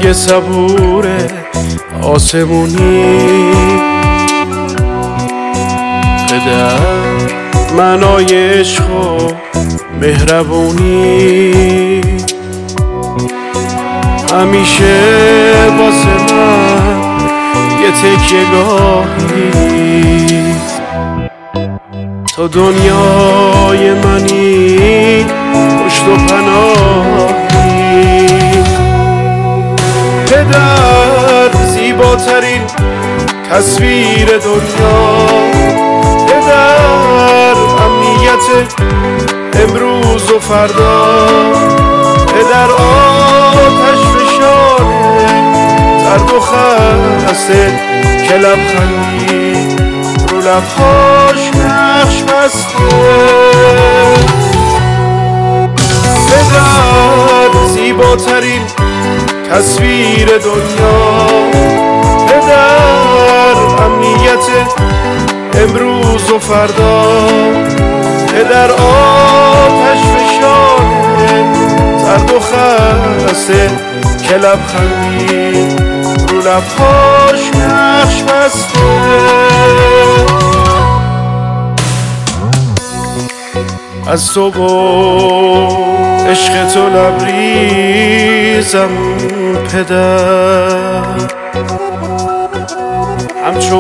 رنگ صبور آسمونی، پدر معنای عشق و مهربونی، همیشه واسه من یه تکیه گاهی، تو دنیای منی، پشت و پناهی. پدر زیباترین تصویر دنیا، پدر امنیت امروز و فردا، پدر آتش فشانه زرد و خسته که لبخندی رو لبهاش نقش بسته. پدر زیباترین تصویر دنیا، پدر امنیت امروز و فردا، پدر آتش فشانه زرد و خسته که لبخندی رو لبهاش نقش بسته. از تو با عشق تو لبریزم پدر، همچو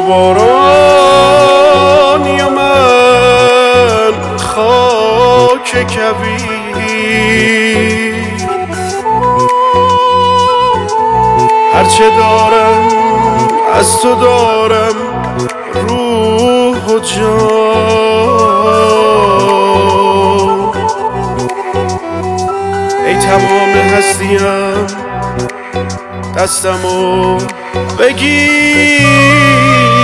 بارانی و من خاک کویر، هرچه دارم از تو دارم روح و جان، ای تمام هستیم دستمو بگیر.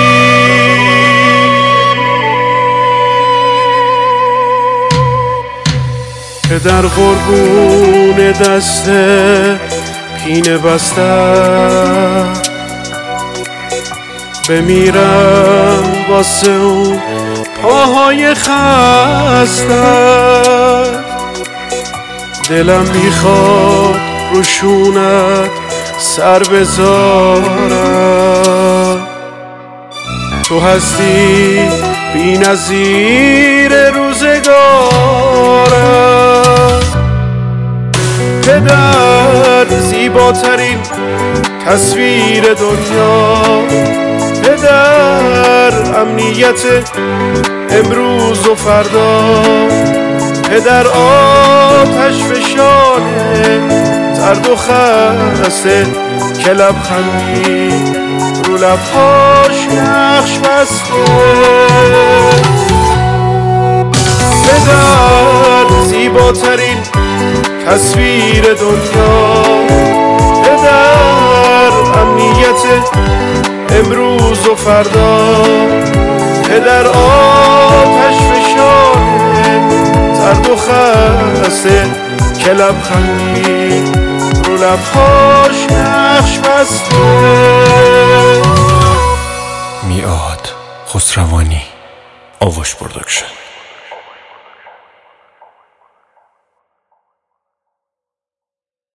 پدر قربون دست پینه بسته، بمیرم واسه اون پاهای خسته، دلم میخواد روشونت سر بذارم، تو هستی بی نظیر روزگارم. پدر زیباترین تصویر دنیا، پدر امنیت امروز و فردا، پدر آتش فشانه زرد و خسته که لبخندی رو لبهاش نقش بسته. پدر زیباترین تصویر دنیا، پدر امنیت امروز و فردا، پدر آتش فشانه زرد و خسته که لبخندی رو لبهاش نقش بسته. میعاد خسروانی، آواش پروداکشن.